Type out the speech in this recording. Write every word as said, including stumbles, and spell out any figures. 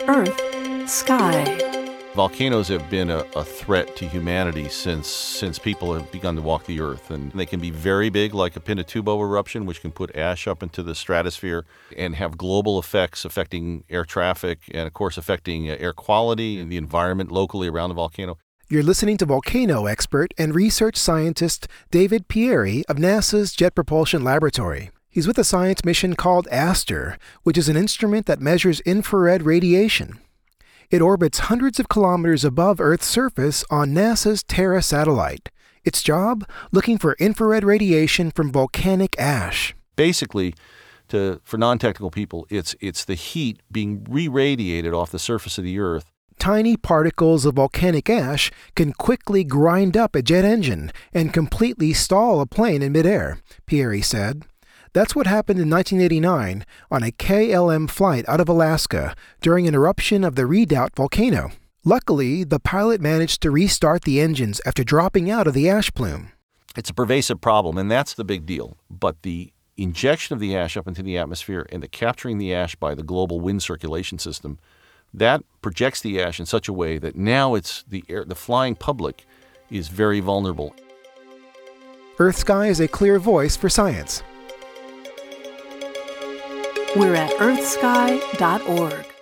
Earth, Sky. Volcanoes have been a, a threat to humanity since since people have begun to walk the Earth. And they can be very big, like a Pinatubo eruption, which can put ash up into the stratosphere and have global effects affecting air traffic and, of course, affecting air quality and the environment locally around the volcano. You're listening to volcano expert and research scientist David Pieri of NASA's Jet Propulsion Laboratory. He's with a science mission called ASTER, which is an instrument that measures infrared radiation. It orbits hundreds of kilometers above Earth's surface on NASA's Terra satellite. Its job? Looking for infrared radiation from volcanic ash. Basically, to, for non-technical people, it's it's the heat being re-radiated off the surface of the Earth. Tiny particles of volcanic ash can quickly grind up a jet engine and completely stall a plane in midair, Pieri said. That's what happened in nineteen eighty-nine on a K L M flight out of Alaska during an eruption of the Redoubt volcano. Luckily, the pilot managed to restart the engines after dropping out of the ash plume. It's a pervasive problem, and that's the big deal. But the injection of the ash up into the atmosphere and the capturing the ash by the global wind circulation system, that projects the ash in such a way that now it's the air, the flying public is very vulnerable. Earth Sky is a clear voice for science. We're at earth sky dot org.